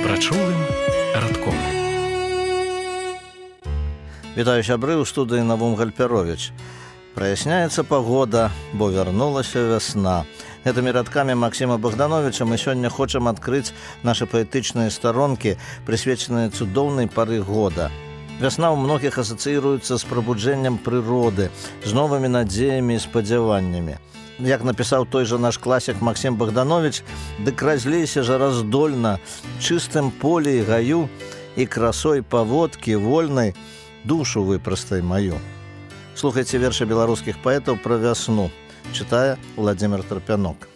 прачулым радком. Вітаю сябры, ў студыі Навум Гальперович. Праясняецца пагода, бо вярнулася вясна. Гэтымі радкамі Максіма Богдановича мы сёння хочам адкрыць нашы паэтычныя старонкі, прысвечаныя цудоўнай пары года. Вясна ў многіх асацыіруецца з прабуджэннем прыроды, з новымі надзеямі і спадзяваннямі. Як напісаў той жа наш класік Максім Богданович, дык разлейся жа раздольна чыстым полі і гаю і красой паводкі вольнай душу выпрастай маю. Слухайце вершы беларускіх паэтаў пра вясну. Чытае Владзімір Тарпянок.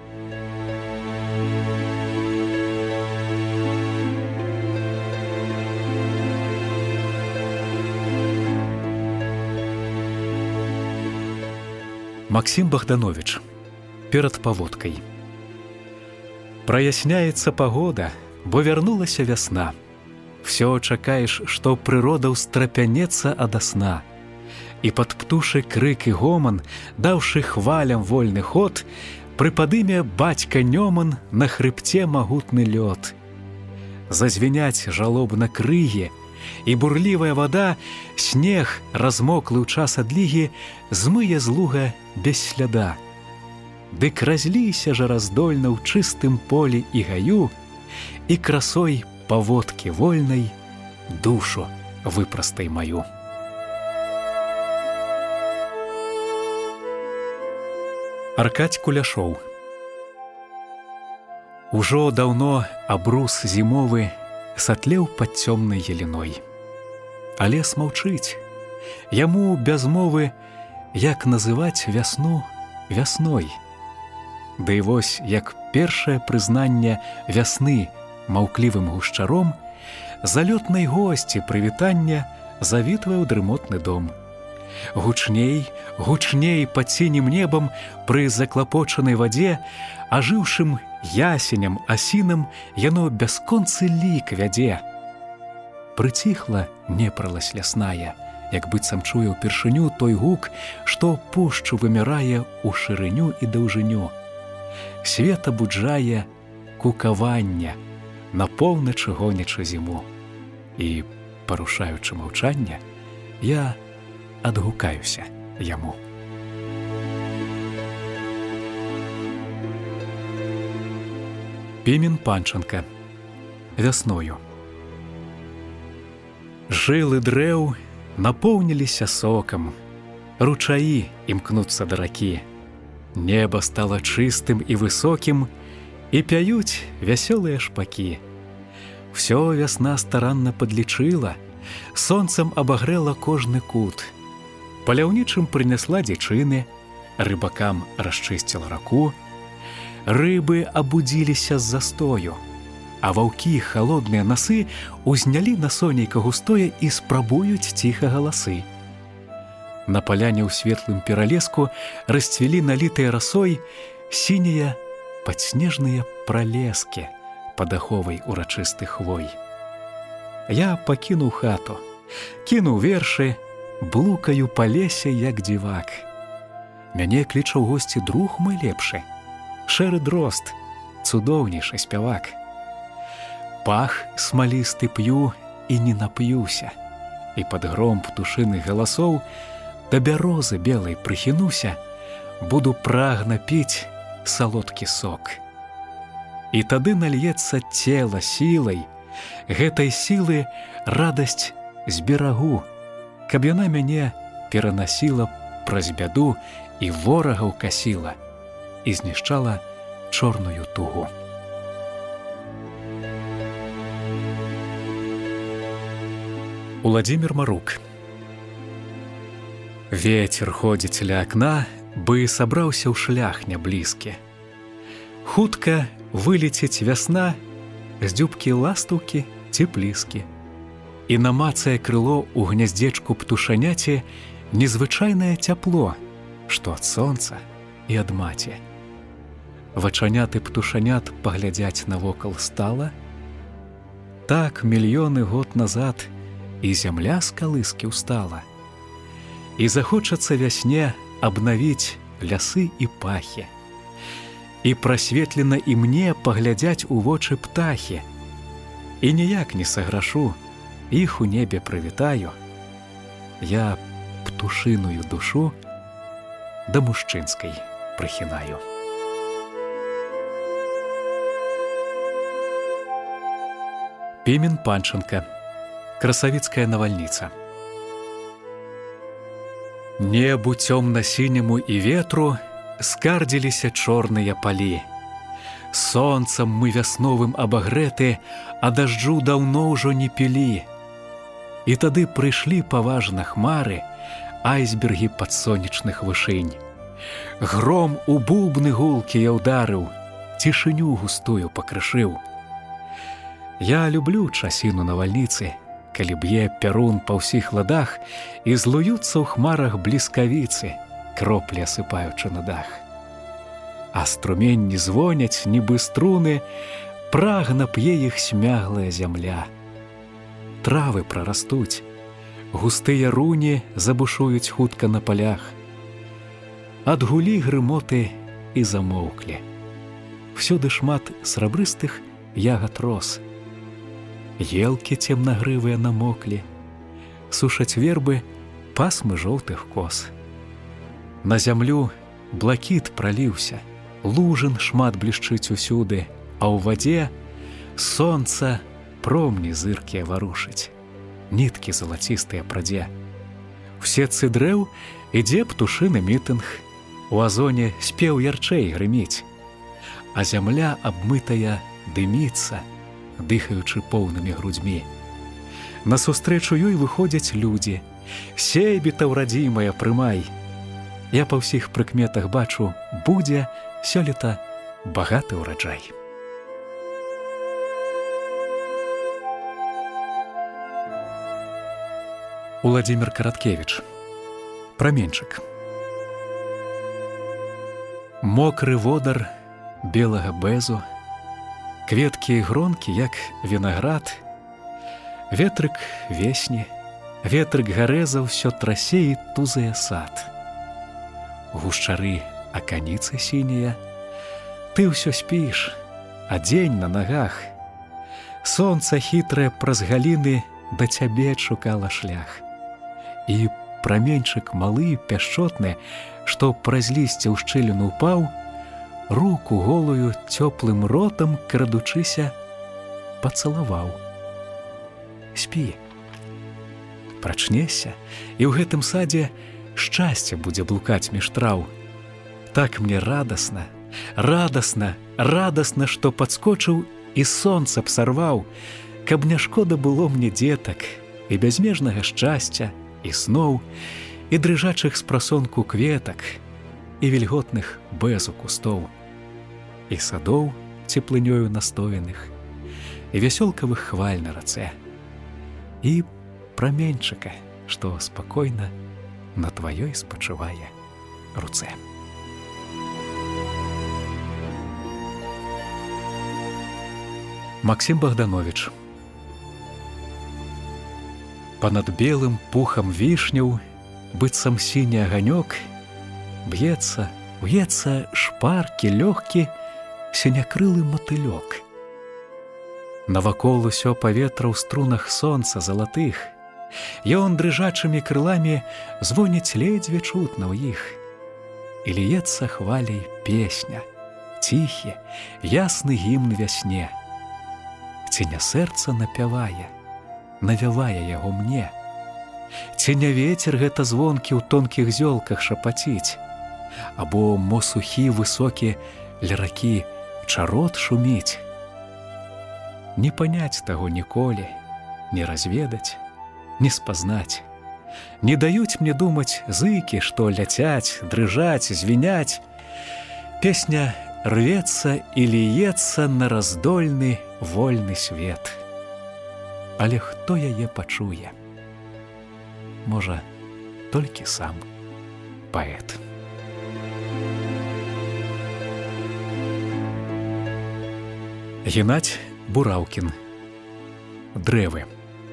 Максим Богданович. Перад паводкай. Праясняецца пагода, бо вярнулася вясна. Всё чакаеш, што прырода ўстрапянецца ада сна. І пад птушы крык і гоман, даўшы хвалям вольны ход, прыпадыме бацька Нёман на хрыбце магутны лёд. Зазвіняць жалобна крыгі, і бурлівая вада, снег, размоклы ў час адлігі, змые з луга без сляда. Дык разлійся жа раздольна ў чыстым полі і гаю, і красой паводкі вольнай душу выпрастай маю. Аркадзь Куляшоў. Ужо даўно абрус зімовы сатлеў пад цёмнай яліной. А лес маўчыць. Яму без мовы, як называць вясну вясной. Ды і вось, як першае прызнанне вясны маўклівым гушчаром, залётнай госці прывітання завітвае ў дрымотны дом. Гучней, гучней пад сінім небам пры заклапочанай вадзе, ажыўшым ясеням асінам яно бясконцы лік вядзе. Прыціхла непралась лясная, як быццам чуе ўпершыню той гук, што пушчу вымірае ў шырыню і даўжыню. Свет абуджае кукавання, на поўначы гонячы зіму. І, парушаючы маўчанне, я адгукаюся яму. Пімен Панченка. Вясною. Жылы дрэў напоўніліся сокам, ручаі імкнуцца да ракі. Неба стала чыстым і высокім, і пяюць вясёлыя шпакі. Всё вясна старанна падлічыла, сонцам абагрэла кожны кут. Паляўнічым прынесла дзічыны, рыбакам расчысціла раку. Рыбы абудзіліся з застою, а ваўкі халодныя насы узнялі на сонейка густое і спрабуюць ціха галасы. На паляне ў светлым пералеску расцвілі налітыя расой сінія падснежныя пралескі пад аховай урачыстых хвой. Я пакінуў хату, кінуў вершы, блукаю па лесе, як дзівак. Мяне кліча ў госці друг мой лепшы, шэры дрозд, цудоўнейшы спявак. Пах смалісты п'ю і не нап'юся, і пад гром птушыных галасоў да бярозы белай прыхінуся, буду прагна піць салодкі сок. І тады нальецца цела сілай, гэтай сілы радасць з берагу, каб яна мяне перанасіла праз бяду і ворагаў касіла і знішчала чорную тугу. Уладзімір Марук. Вецер ходзіць ля акна, бы сабраўся ў шлях няблізкі. Хутка вылеціць вясна з дзюбкі ластаўкі ці пліскі. І намацае крыло ў гняздзечку птушаняці незвычайнае цяпло, што ад сонца і ад маці. Вачаняты птушанят паглядзяць навокал стала. Так мільёны год назад і зямля з калыскі ўстала. І захочацца вясне абнавіць лясы і пахі. І прасветлена і мне паглядзяць у вочы птахі. і ніяк не саграшу, іх у небе прывітаю, я птушыную душу да мужчынскай прыхінаю. Пімен Панченка. Красавіцкая навальніца. Небу цёмна-сіняму і ветру скардзіліся чорныя палі. Сонцам мы вясновым абагрэты, а дажджу даўно ўжо не пілі. І тады прыйшлі паважна хмары, айсбергі падсонечных вышынь. Гром у бубны гулкія ўдарыў, цішыню густую пакрышыў. Я люблю часіну навальніцы, калі б'е пярун па ўсіх ладах і злуюцца ў хмарах бліскавіцы, кроплі асыпаючы на дах. А струменні звоняць, нібы струны, прагна п'е іх смяглая зямля. Травы прарастуць, густыя руні забушуюць хутка на палях. Адгулі грымоты і замоўклі. Всюды шмат срабрыстых ягад роз. Елкі цемнагрывыя намоклі, сушаць вербы пасмы жоўтых кос. На зямлю блакіт праліўся, лужын шмат блішчыць усюды, а ў вадзе сонца промні зыркія варушыць, ніткі залацістыя прадзе. У сетцы дрэў ідзе птушыны мітынг, у азоне спеў ярчэй грыміць, а зямля абмытая дыміцца, дыхаючы поўнымі грудзьмі. Насустрэчу ёй выходзяць людзі. Сейбіта ўрадзімая, прымай. Я па ўсіх прыкметах бачу, будзе сёлета багаты ўраджай. Уладзімір Караткевіч. Праменчык. Мокры водар белага бэзу, кветкі і гронкі, як вінаград, ветрык весні, ветрык гарэза ўсё трасе і тузае сад. Гушчары аканіцы сінія, ты ўсё спіш, а дзень на нагах. Сонца хітрае праз галіны да цябе шукала шлях. І праменьчык малы, пяшчотны, што праз лісце ў шчыліну ўпаў, руку голую цёплым ротам, крадучыся, пацалаваў. Спі. Прачнешся, і ў гэтым садзе шчасце будзе блукаць між траў. Так мне радасна, радасна, радасна, што падскочыў і сонца б сарваў, каб не шкода было мне дзетак і бязмежнага шчасця, і сноў, і дрыжачых з прасонку кветак, і вільготных бэзу кустоў, і садоў цеплынёю настояных, і вясёлкавых хваль на рацэ, і праменьчыка, што спакойна на тваёй спачывае руцэ. Максім Богданович. Панад белым пухам вішняў, быццам сіні аганёк, б'ецца, уецца шпаркі, лёгкі, сінякрылы матылёк. Навакол усё паветра ў струнах сонца залатых, ён дрыжачымі крыламі звоніць ледзьве чутна ў іх. І ліецца хваляй песня, ціхі, ясны гімн вясне. Ці не сэрца напявае, навявае яго мне? Ці не вецер гэта звонкі ў тонкіх зёлках шапаціць? Або мо сухі высокі ля ракі чарот шуміць? Не паняць таго ніколі, не разведаць, не спазнаць. Не даюць мне думаць зыкі, што ляцяць, дрыжаць, звіняць. Песня рвецца і ліецца на раздольны, вольны свет. Але хто яе пачуе? Можа, толькі сам паэт. Геннадзь Бураўкін. Дрэвы.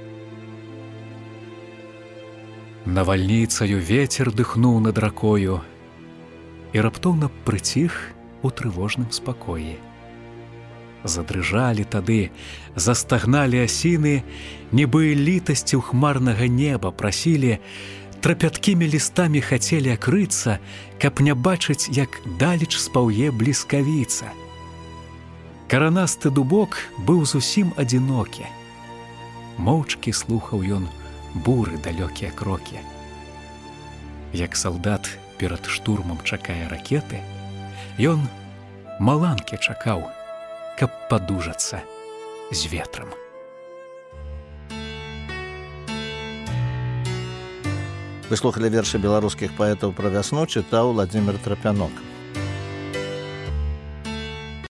Навальніцаю вецер дыхнуў над ракою і раптоўна прыціх у трывожным спакоі. Задрыжалі тады, застагналі асіны, нібы літасцю хмарнага неба прасілі, трапяткімі лістамі хацелі акрыцца, каб не бачыць, як далеч спаўе бліскавіца. Каранасты дубок быў зусім адзінокі. Моўчкі слухаў ён буры далёкія крокі. Як салдат перад штурмам чакае ракеты, ён маланкі чакаў, каб падужацца з ветрам. Вы слухали вершы беларускіх паэтаў пра вясну, чытаў Владзімір Трапянок.